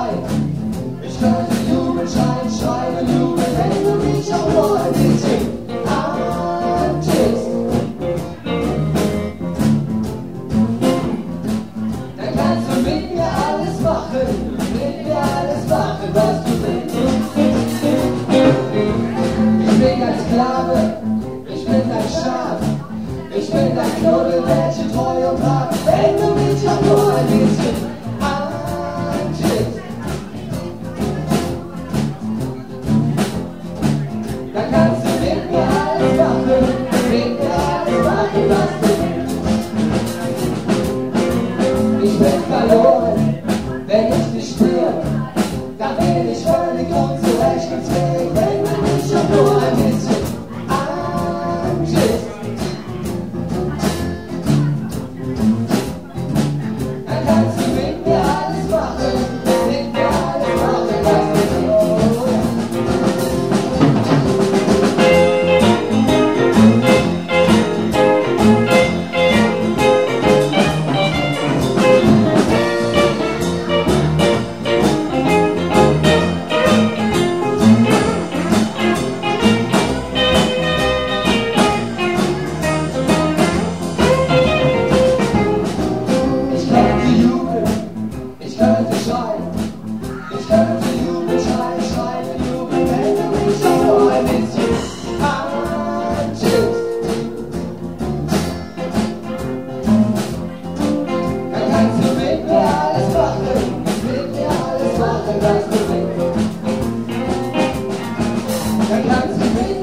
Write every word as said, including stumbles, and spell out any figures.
schreien. Ich könnte jubeln, schreien, schreien, jubeln, wenn du mich auch nur ein bisschen antickst. Dann kannst du mit mir alles machen, mit mir alles machen, was du willst. Ich bin dein Sklave, ich bin dein Schaf, ich bin dein Knuddel, welche treu und brav, wenn du mich auch nur ein bisschen antickst. Dann kannst du mit mir alles machen, mit mir alles machen, was du willst. Ich bin verloren, wenn ich dich spüre, dann bin ich völlig unzurechnungsfähig, wenn du mich auch nur ein bisschen antickst. Dann kannst du mit mir alles machen, mit mir alles machen, was du willst. Ich könnte schreien, ich könnte jubeln, schreien, schreien, jubeln, wenn du mich auch nur ein bisschen antickst. Dann kannst du mit mir alles machen, mit mir alles machen, was du willst. Dann kannst du mit